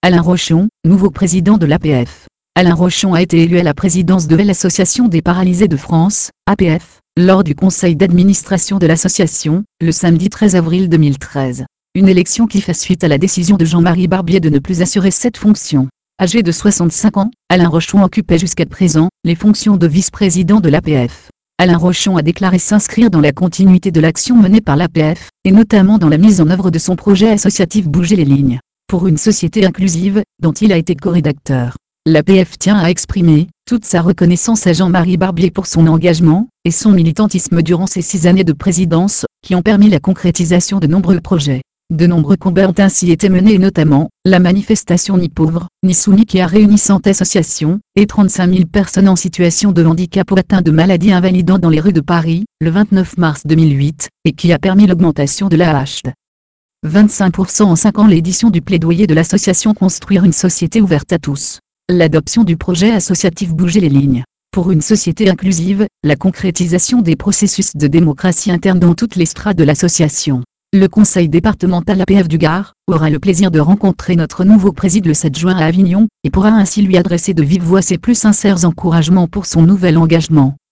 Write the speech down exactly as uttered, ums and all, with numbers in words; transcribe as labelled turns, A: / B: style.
A: Alain Rochon, nouveau président de l'A P F. Alain Rochon a été élu à la présidence de l'Association des paralysés de France, A P F, lors du conseil d'administration de l'association, le samedi treize avril deux mille treize. Une élection qui fait suite à la décision de Jean-Marie Barbier de ne plus assurer cette fonction. Âgé de soixante-cinq ans, Alain Rochon occupait jusqu'à présent les fonctions de vice-président de l'A P F. Alain Rochon a déclaré s'inscrire dans la continuité de l'action menée par l'A P F, et notamment dans la mise en œuvre de son projet associatif Bouger les lignes, pour une société inclusive, dont il a été co-rédacteur. L'A P F tient à exprimer toute sa reconnaissance à Jean-Marie Barbier pour son engagement et son militantisme durant ces six années de présidence, qui ont permis la concrétisation de nombreux projets. De nombreux combats ont ainsi été menés et notamment, la manifestation Ni pauvre, ni soumis qui a réuni cent associations, et trente-cinq mille personnes en situation de handicap ou atteintes de maladies invalidantes dans les rues de Paris, le vingt-neuf mars deux mille huit, et qui a permis l'augmentation de l'A H D. vingt-cinq pour cent en cinq ans l'édition du plaidoyer de l'association Construire une société ouverte à tous. L'adoption du projet associatif Bouger les lignes. Pour une société inclusive, la concrétisation des processus de démocratie interne dans toutes les strates de l'association. Le conseil départemental A P F du Gard aura le plaisir de rencontrer notre nouveau président le sept juin à Avignon, et pourra ainsi lui adresser de vive voix ses plus sincères encouragements pour son nouvel engagement.